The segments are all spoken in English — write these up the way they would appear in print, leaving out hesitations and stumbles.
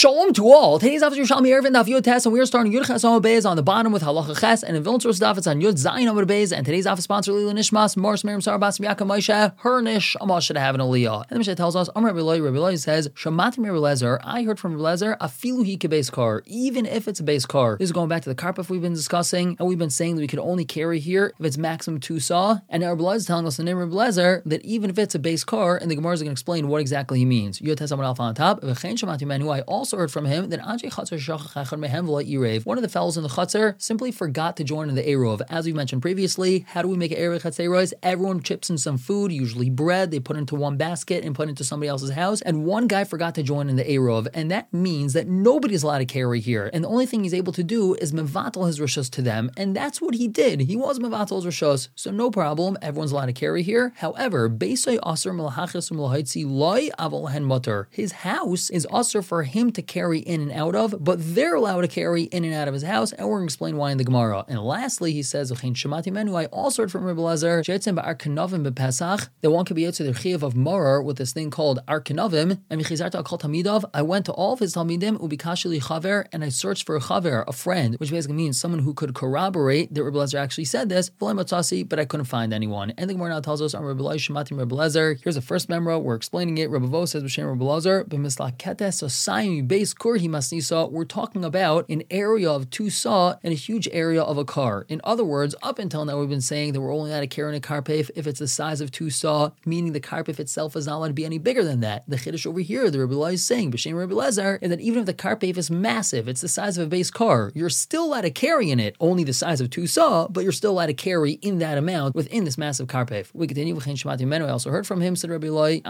Shalom to all. Today's after Yerushalmi Eruvin Daf Yud Tes, and we are starting Yud Ches Amud Beis on the bottom with Halacha Ches, and in Vilna Source Daf it's on Yud Zayin Amud Beis. And today's Daf is sponsored Lila Nishmas Mars Miriam Sarabas Yaakov Moshe Hernish Amal should have an Aliyah. And the Mishnah tells us, Amar Rabbi Eloi says, Shamati Rabbi Lezer, I heard from Rabbi Lezer, Afilu Hika base car, even if it's a base car. This is going back to the carpet we've been discussing, and we've been saying that we could only carry here if it's maximum 2 saw. And now Rabbi Lezer is telling us in the name of Rabbi Lezer that even if it's a base car, and the Gemara is going to explain what exactly he means. Yud Tes Amud Alpha on top. I also heard from him that one of the fellows in the Chatzar simply forgot to join in the Eruv. As we mentioned previously, how do we make an Eruv Chatzeros? Everyone chips in some food, usually bread, they put into one basket and put into somebody else's house, and one guy forgot to join in the Eruv, and that means that nobody's allowed to carry here, and the only thing he's able to do is mevatel his rishos to them, and that's what he did. He was mevatel his rishos, so no problem, everyone's allowed to carry here. However, Beisai Asr Melachachis Melahitzi Loi Avol Hen Mutter. His house is Asr for him to carry in and out of, but they're allowed to carry in and out of his house, and we're going to explain why in the Gemara. And lastly, he says, I also heard from Rabbi Lezer that one could be out to the Chiyav of Morar with this thing called Arkanavim, and I went to all of his Talmidim, ubikashili chaver, and I searched for a chaver, a friend, which basically means someone who could corroborate that Rabbi Lezer actually said this, but I couldn't find anyone. And the Gemara now tells us, Rabbi Lezer, here's the first memra, we're explaining it. Rabbi Vo says, B'Shem Rabbi Lezer, b'mislaketes osayim base kurhi masnisa, we're talking about an area of 2 saw and a huge area of a car. In other words, up until now we've been saying that we're only allowed to carry in a karpef if it's the size of 2 saw, meaning the karpef itself is not allowed to be any bigger than that. The chiddush over here, the Rabbi Lezer is saying, B'Shem Rabbi Lezer, is that even if the karpef is massive, it's the size of a base car, you're still allowed to carry in it, only the size of 2 saw, but you're still allowed to carry in that amount within this massive karpef. We continue, I also heard from him, said Rabbi Lezer,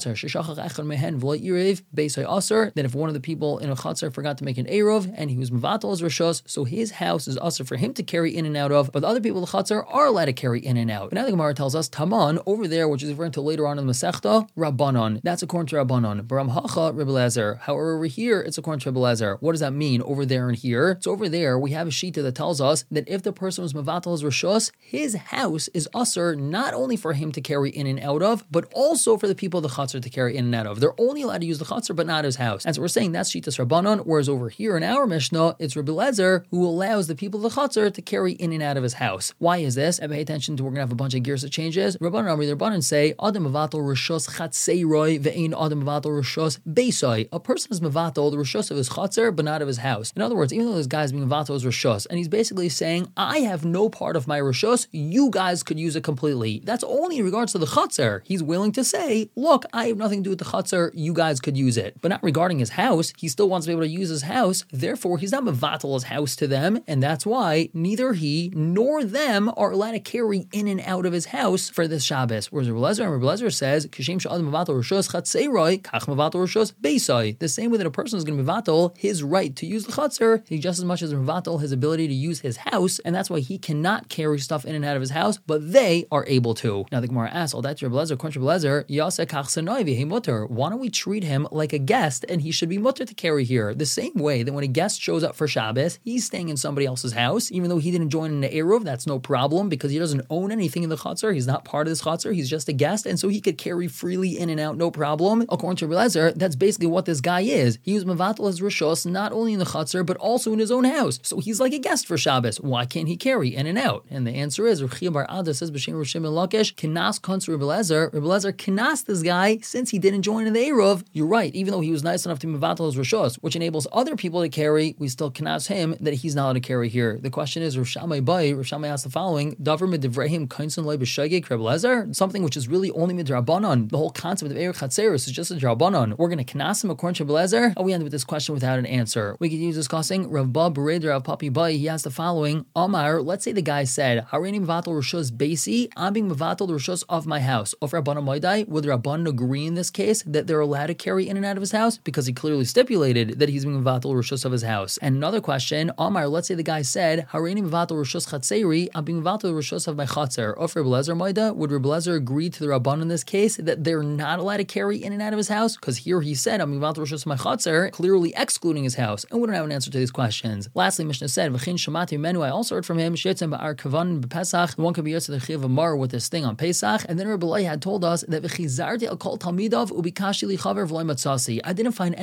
that if one of the people in a chatzar forgot to make an Eruv, and he was mevatel his rishos, so his house is also for him to carry in and out of, but the other people in the chatzar are allowed to carry in and out. But now the Gemara tells us, Taman, over there, which is referring to later on in the Masechta, Rabbanon. That's according to Rabbanon. Baram Hacha, Rabbi Lezer. However, over here, it's according to Rabbi Lezer. What does that mean over there and here? So over there, we have a shita that tells us that if the person was mevatel his rishos, his house is usher not only for him to carry in and out of, but also for the people of the chatzar to carry in and out of. They're only allowed to use the chatzar, but not his house. And so we're saying that's shitas Rabbanon, whereas over here in our Mishnah, it's Rabbi Lezer who allows the people of the chatzar to carry in and out of his house. Why is this? And pay attention to, we're going to have a bunch of gears that changes. Rabbanon say, Adam mevatel rishos chatzeiroi ve'ein Adam mevatel rishos beisai. A person is mevatel the rishos of his chatzar, but not of his house. In other words, even though this guy is being mevatel his rishos, and he's basically saying, I have no part of my rishos, you guys could use it completely. That's only in regards to the chatzar. He's willing to say, look, I have nothing to do with the chatzar, you guys could use it. But not regarding his house, he still wants to be able to use his house, therefore he's not mevatel his house to them, and that's why neither he nor them are allowed to carry in and out of his house for this Shabbos. Whereas Rabbi Lezer says, Kishem she'adam mevatel rishos chatzeiroi, kach mevatel rishos beisai. The same way that a person is going to mevatel his right to use the chatzar, he just as much as mevatel his ability to use his house, and that's why he cannot carry stuff in and out of his house, but they are able to. Now the Gemara asks, all that's Rabbi Lezer, according to Rabbi Lezer, Yaseh kach sanoi v'hei mutter. Why don't we treat him like a guest, and he should be mutter to carry here? The same way that when a guest shows up for Shabbos, he's staying in somebody else's house, even though he didn't join in the Eruv, that's no problem, because he doesn't own anything in the chatzar, he's not part of this chatzar, he's just a guest, and so he could carry freely in and out, no problem. According to Rabbi Lezer, that's basically what this guy is. He was mevatel his rishos not only in the chatzar, but also in his own house. So he's like a guest for Shabbos. Why can't he carry in and out? And the answer is, Rav Chia bar Ada says, B'Shem Rav Shimon Lakish, Kinas Kons Rabbi Lezer. Rabbi Lezer Kinas this guy since he didn't join in the Eruv. You're right, even though he was nice enough to mevatel his rishos, which enables other people to carry, we still Kinas him that he's not allowed to carry here. The question is, Rav Shammai asked the following, Davar midivrehim kainson loy b'shageg Rabbi Lezer, something which is really only midrabanan. The whole concept of Eruv Chatzeros is just a drabanan. We're going to Kinas him according to Rabbi Lezer, and we end with this question without an answer. We continue discussing. Rav Ba Bered Rav Papi Bai, he asked the following, Amar, let's say the guy said, Harini mevatel rishos beisi, I'm being mevatel the rishos of my house. Of Rabbanan Moedai, would the Rabbanan agree in this case that they're allowed to carry in and out of his house? Because he clearly stipulated that he's being mevatel rishos of his house. And another question, Amar, let's say the guy said, Harini mevatel rishos chatzeiri, I'm being mevatel the rishos of my chatzar. Of Rabbi Lezer Moeda, would Rabbi Lezer agree to the Rabbanan in this case that they're not allowed to carry in and out of his house? Because here he said, I'm being mevatel rishos of my chatzar, clearly excluding his house. And we don't have an answer to these questions. Lastly, Mishnah said, V'chin shamati menu, I also heard from him, Shetzem ba'ar kavan b'Pesach, the one could be used to the Chiv of Mar with this thing on Pesach, and then Rabbi Lezer had told us that V'chizarti al kol talmidav ubikashi li chaver v'loy matzasi. I didn't find any Talmud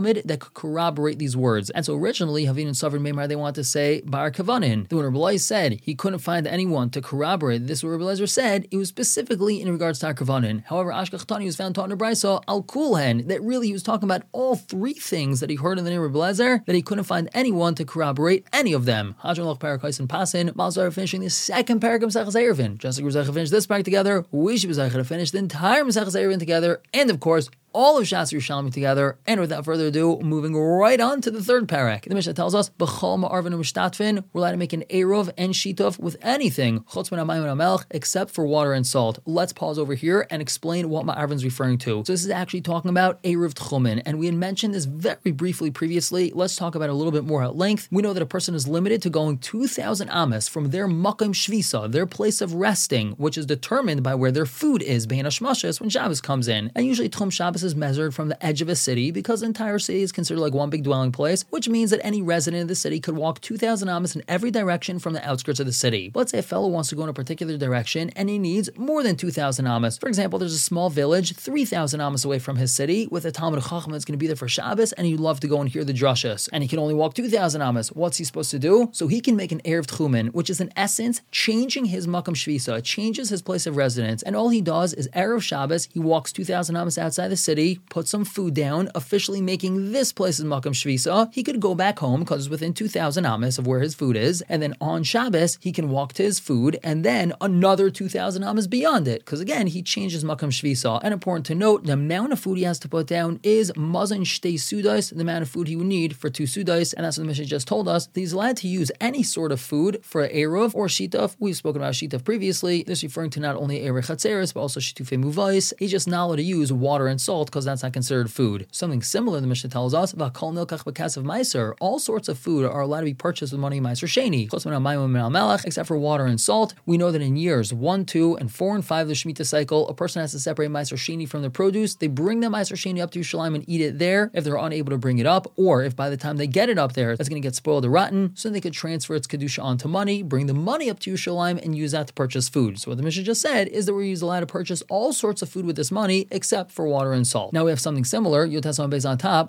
Talmud that could corroborate these words. And so originally, Havin and Savrin Meimar, they want to say Bar Kavanin. When Rabbi Eliezer said he couldn't find anyone to corroborate this, what Rabbi Eliezer said, it was specifically in regards to Kavanin. However, Ashkech Tani was found taught in Brisa Al Kulhen, that really he was talking about all three things that he heard in the name of Rabbi Eliezer, that he couldn't find anyone to corroborate any of them. Hadron Lach Parakais and Pasin, Malzar finishing the second parak of Mesechus Eruvin. Just like we're going to finish this parak together, we should be to finish the entire Mesechus Eruvin together, and of course, all of Shas Yerushalmi together. And without further ado, moving right on to the third parak. The Mishnah tells us, B'chol ma'arvin u'mishtatvin, we're allowed to make an Eruv and Shituf with anything, chutz min hamayim ha'melech, except for water and salt. Let's pause over here and explain what ma'arvin is referring to. So this is actually talking about Eruv Tchumen, and we had mentioned this very briefly previously. Let's talk about it a little bit more at length. We know that a person is limited to going 2,000 amas from their makom shvisa, their place of resting, which is determined by where their food is, bein hashmashas, when Shabbos comes in. And usually Tchum Shabbos is measured from the edge of a city because the entire city is considered like one big dwelling place, which means that any resident of the city could walk 2,000 amas in every direction from the outskirts of the city. But let's say a fellow wants to go in a particular direction and he needs more than 2,000 amas. For example, there's a small village 3,000 amas away from his city with a Talmud Chacham that's going to be there for Shabbos, and he'd love to go and hear the drashas, and he can only walk 2,000 amas. What's he supposed to do? So he can make an Erev Tchumen, which is in essence changing his Makam Shvisa, changes his place of residence, and all he does is Erev Shabbos, he walks 2,000 amas outside the city, puts some food down, officially making this place his Makam Shvisa. He could go back home because it's within 2,000 amas of where his food is, and then on Shabbos, he can walk to his food, and then another 2,000 amas beyond it, because again, he changes Makam Shvisa. And important to note, the amount of food he has to put down is Mazan Shtei Sudais, the amount of food he would need for 2 Sudais, and that's what the Mishnah just told us. He's allowed to use any sort of food for an Eruv or Shituf. We've spoken about Shituf previously. This is referring to not only Erev Chatzeres, but also Shitufei Muvais. He's just not allowed to use water and salt because that's not considered food. Something similar the Mishnah tells us, V'kol nilkach b'kasav meiser, all sorts of food are allowed to be purchased with money meiser sheni, chutz min hamayim min hamelech, except for water and salt. We know that in years 1, 2, and 4, and 5 of the Shemitah cycle, a person has to separate meiser sheni from the produce. They bring the meiser sheni up to Yerushalayim and eat it there if they're unable to bring it up, or if by the time they get it up there, it's going to get spoiled or rotten, so they could transfer its kedusha onto money, bring the money up to Yerushalayim, and use that to purchase food. So what the Mishnah just said is that we're allowed to purchase all sorts of food with this money, except for water and salt. Now we have something similar. Yotas based on top.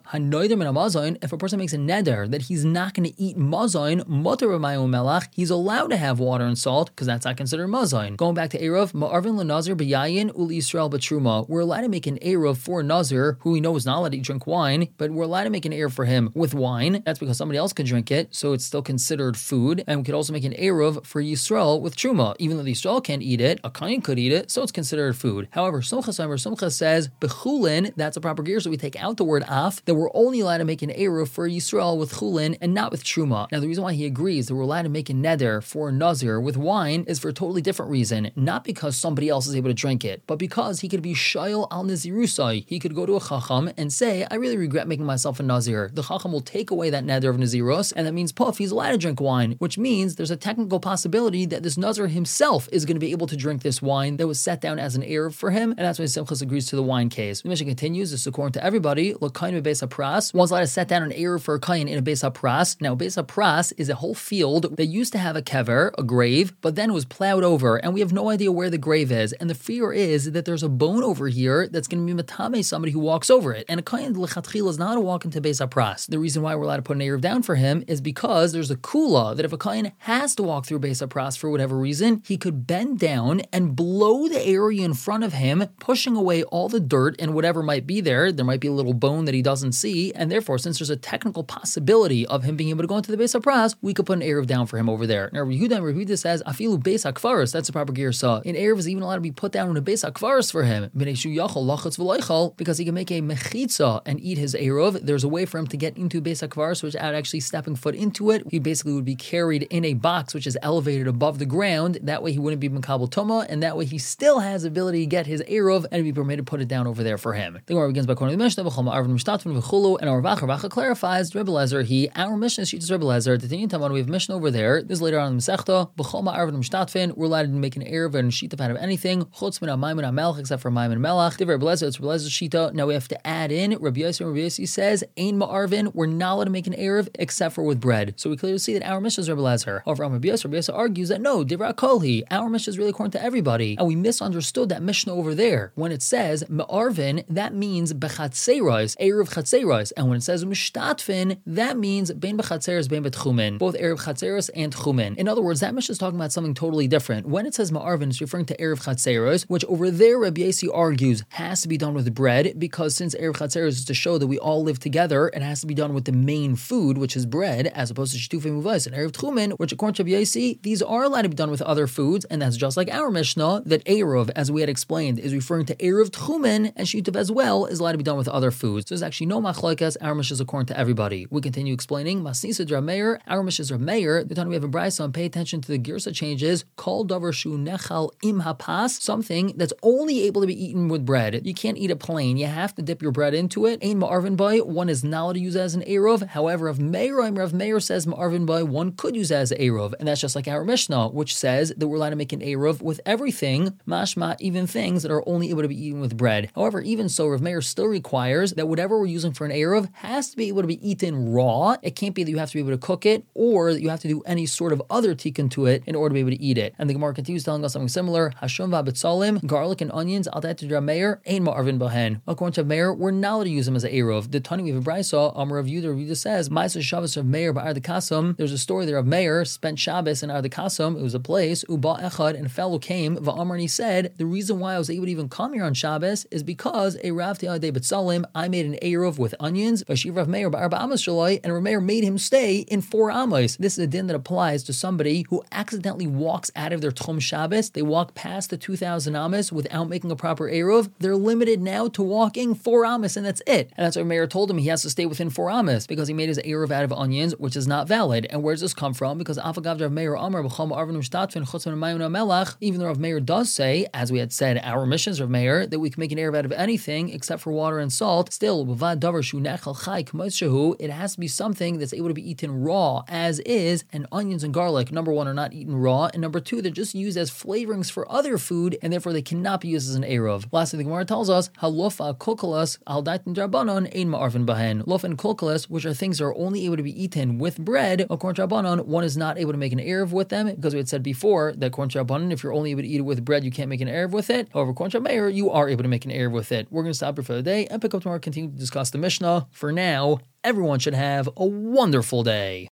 If a person makes a neder that he's not going to eat mazayin, mutar b'mayim melach, he's allowed to have water and salt because that's not considered mazayin. Going back to Eruv, ma'arvin l'nazir b'yayin uli Yisrael b'truma. We're allowed to make an Eruv for Nazir, who we know is not allowed to drink wine, but we're allowed to make an Eruv for him with wine. That's because somebody else could drink it, so it's still considered food. And we could also make an Eruv for Yisrael with truma. Even though the Yisrael can't eat it, a kohen could eat it, so it's considered food. However, Simcha says b'chulin, that's a proper gear, so we take out the word af, that we're only allowed to make an Eruv for Yisrael with chulin and not with truma. Now the reason why he agrees that we're allowed to make a neder for Nazir with wine is for a totally different reason. Not because somebody else is able to drink it, but because he could be shayil al nazirusai. He could go to a chacham and say, I really regret making myself a Nazir. The chacham will take away that neder of Nazirus, and that means puff, he's allowed to drink wine, which means there's a technical possibility that this Nazir himself is going to be able to drink this wine that was set down as an Eruv for him, and that's why Simchas agrees to the wine case. The Mishnah continues, this is according to everybody, l'kayin bebeis hapras, one's allowed to set down an Eruv for a kayin in a beis hapras. Now, beis hapras is a whole field that used to have a kever, a grave, but then it was plowed over, and we have no idea where the grave is, and the fear is that there's a bone over here that's going to be matame somebody who walks over it, and a kayin l'chatchila is not to walk into beis hapras. The reason why we're allowed to put an Eruv down for him is because there's a kula, that if a kayin has to walk through beis hapras for whatever reason, he could bend down and blow the area in front of him, pushing away all the dirt and whatever might be there. There might be a little bone that he doesn't see, and therefore, since there's a technical possibility of him being able to go into the beis hapras, we could put an Eruv down for him over there. Now, Rehuda says, afilu beis hakvaris, that's a proper girsa. An Eruv is even allowed to be put down in a beis hakvaris for him, because he can make a mechitza and eat his Eruv. There's a way for him to get into beis hakvaris without actually stepping foot into it. He basically would be carried in a box which is elevated above the ground. That way he wouldn't be Makabel Toma, and that way he still has the ability to get his Eruv and be permitted to put it down over there for him. The Gemara begins by quoting the Mishnah, and our Ravacha clarifies, Rebbe Lezer, our Mishnah is Shittas Rebbe Lezer. The Tinyan Taman, we have Mishnah over there. This is later on in the Masechta. We're allowed to make an Eruv and Shituf out of anything, chutz min hamayim and hamelech, except for hamayim and melech. Rebbe Lezer, it's Rebbe Lezer's Shita. Now we have to add in, Rabbi Yossi says, Ein ma'arvin, we're not allowed to make an Eruv except for with bread. So we clearly see that our Mishnah is Rebbe Lezer. However, Rabbi Yossi argues that no, Divra Kolhi, our Mishnah is really according to everybody, and we misunderstood that Mishnah over there when it says ma'arvin that means bechatzeros, eruv chatzeros. And when it says mishtatfin, that means bein bechatzeros, bein betchumen, both eruv chatzeros and chumen. In other words, that Mishnah is talking about something totally different. When it says ma'arvin, it's referring to eruv chatzeros, which over there Rabbi Yossi argues has to be done with bread, because since eruv chatzeros is to show that we all live together, it has to be done with the main food, which is bread, as opposed to shitufei muvais and eruv tchumen, which according to Rabbi Yossi, these are allowed to be done with other foods, and that's just like our Mishnah, that eruv, as we had explained, is referring to eruv tchumen, and shituv as well is allowed to be done with other foods. So there's actually no machlokes. Our Mishnah is according to everybody. We continue explaining. Masnisa Rav Meir, our Mishnah is Rav Meir. The time we have a brayso, and pay attention to the girsa changes. Kol davar shu nechal im hapas, something that's only able to be eaten with bread. You can't eat it plain. You have to dip your bread into it. Ein ma'arvin bay, one is not allowed to use it as an eruv. However, Rav Meir says ma'arvin bay, one could use it as an eruv, and that's just like our Mishnah, which says that we're allowed to make an eruv with everything, mashma, even things that are only able to be eaten with bread. However, even so, Rav Meir still requires that whatever we're using for an eruv has to be able to be eaten raw. It can't be that you have to be able to cook it, or that you have to do any sort of other tikkun to it in order to be able to eat it. And the Gemara continues telling us something similar. Hashum v'abetzalim, garlic and onions, al ta'et Rav Meir, ein ma'arvin bahen. According to Rav Meir, we're not allowed to use them as an eruv. The Tani we have a brayso, Amar Rav Yehuda says, Ma'aser Shabbos Rav Meir ba'ar dekasum. There's a story there of Meir spent Shabbos in Ar dekasum. It was a place, uba echad, and a fellow came, va'amar, and he said, the reason why I was able to even come here on Shabbos is because a Rav Te'adei Betzalim, I made an eruv with onions, Vashiv Rav Meir ba'ar ba'amas shalai, and Rav Meir made him stay in 4 amos. This is a din that applies to somebody who accidentally walks out of their Tchum Shabbos. They walk past the 2,000 amos without making a proper eruv. They're limited now to walking 4 amos, and that's it. And that's why Meir told him he has to stay within 4 amos, because he made his eruv out of onions, which is not valid. And where does this come from? Because Afagav Rav Meir Amar b'chol ma'arvin u'shtatfin chutzman mayim melach, even though Rav Meir does say, as we had said, our missions Rav Meir, that we can make an eruv out of anything except for water and salt, still, it has to be something that's able to be eaten raw as is, and onions and garlic, number one, are not eaten raw, and number two, they're just used as flavorings for other food, and therefore they cannot be used as an eruv. Lastly, the Gemara tells us, halofa kulkalas al daitin drabanon ein ma'arvin bahen. Lof and kulkalas, which are things that are only able to be eaten with bread, according to Rabbanon, one is not able to make an eruv with them, because we had said before that according to Rabbanon, if you're only able to eat it with bread, you can't make an eruv with it. However, according to Meir, you are able to make an eruv with it. We're going to stop here for the day and pick up tomorrow, continue to discuss the Mishnah. For now, everyone should have a wonderful day.